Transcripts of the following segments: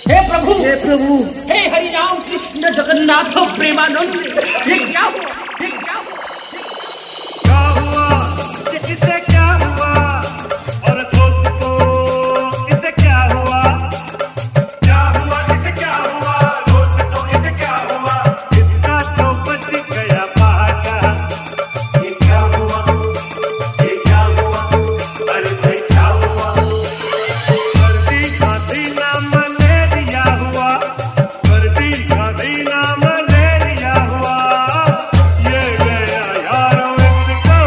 हे प्रभु, हे प्रभु, हे हरिराम कृष्ण जगन्नाथ प्रेमानंद, ये क्या हुआ? ये क्या हुआ? क्या हुआ? इसे क्या हुआ? और दोस्तों इसे क्या हुआ? क्या हुआ? इसे क्या हुआ? दोस्तों इसे क्या हुआ? इसका तो बच गया पाका। ये क्या हुआ? ये क्या हुआ? अरे भाई क्या हुआ? सर्दी खांसी ना मलेरिया हुआ। सर्दी खांसी ना मलेरिया हुआ। ये गया यारों इसको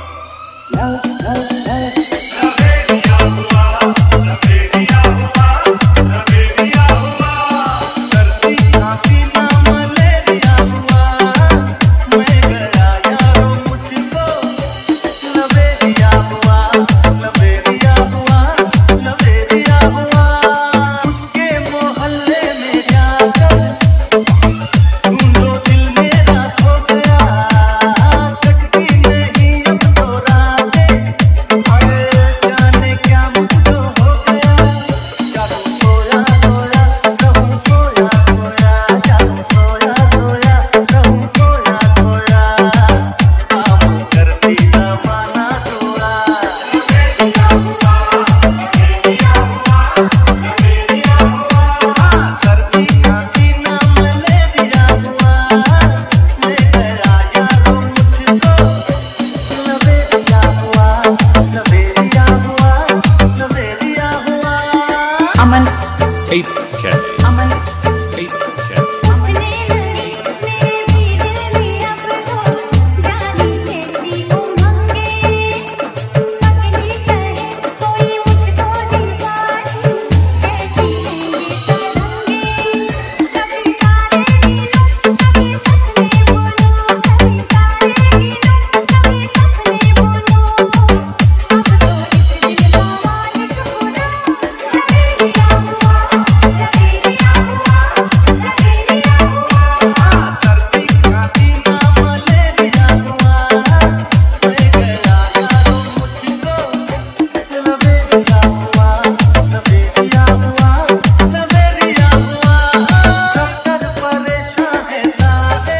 लवेरिया हुआ। लवेरिया हुआ। लवेरिया हुआ। सर्दी खांसी ना मलेरिया हुआ। मैं गया यारों मुझको लवेरिया हुआ। लवेरिया हुआ। लवेरिया हुआ। उसके मोहल्ले में जाकर ढूंढो दिल मेरा खो गया। कटती नहीं अब तो रातें। अरे जाने क्या मुझको हो गया। जादू सोया सोया रहूं सोया सोया। जादू सोया सोया रहूं सोया सोया। काम करती जमाना तोड़ा। लवेरिया हुआ। लवेरिया हुआ। लवेरिया हुआ। सर्दी खांसी ना मलेरिया हुआ। मैं गया यारों मुझको लवेरिया हुआ। लवेरिया हुआ। लवेरिया हुआ। अमन 8K. अमन 8K. अपने दिल में धीरे लिया तो जानी जैसी उमंगे। अगली कहे कोई मुझको दीवानी ऐसी होंगी तरंगे। कभी तारे गिनो कभी सपने बोलो। कभी तारे गिनो कभी सपने बोलो। अब तो इस दिल का मालिक खुदा। लवेरिया हुआ। लवेरिया हुआ। लवेरिया हुआ। सर्दी खांसी ना मलेरिया हुआ। मैं गया यारों मुझको लवेरिया हुआ। लवेरिया हुआ। लवेरिया हुआ। डॉक्टर परेशान है सारे।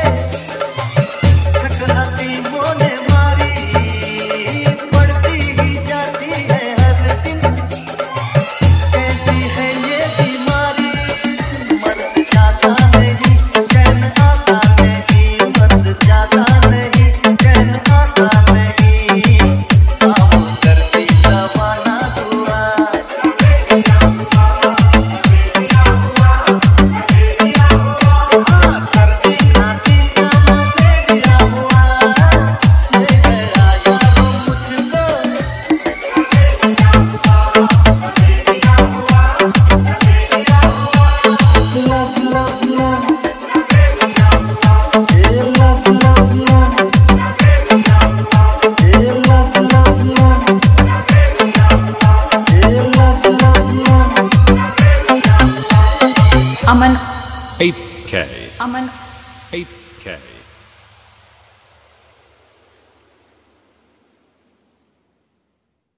ठकराती मोने मारी बढ़ती ही जाती है हर दिन। कैसी है ये बीमारी? मर्द जाता नहीं चैन आता नहीं। मर्द जाता नहीं चैन आता नहीं। काम करती जमाना हुआ। लवेरिया हुआ। लवेरिया हुआ। लवेरिया हुआ। सर्दी खांसी ना मलेरिया हुआ। मैं गया यारों मुझको लवेरिया हुआ। लवेरिया हुआ। लवेरिया हुआ। लव लव लव लवेरिया हुआ। लव लव लव लवेरिया हुआ। लव लव लव लवेरिया हुआ। Love love love Aman 8K. Aman 8K.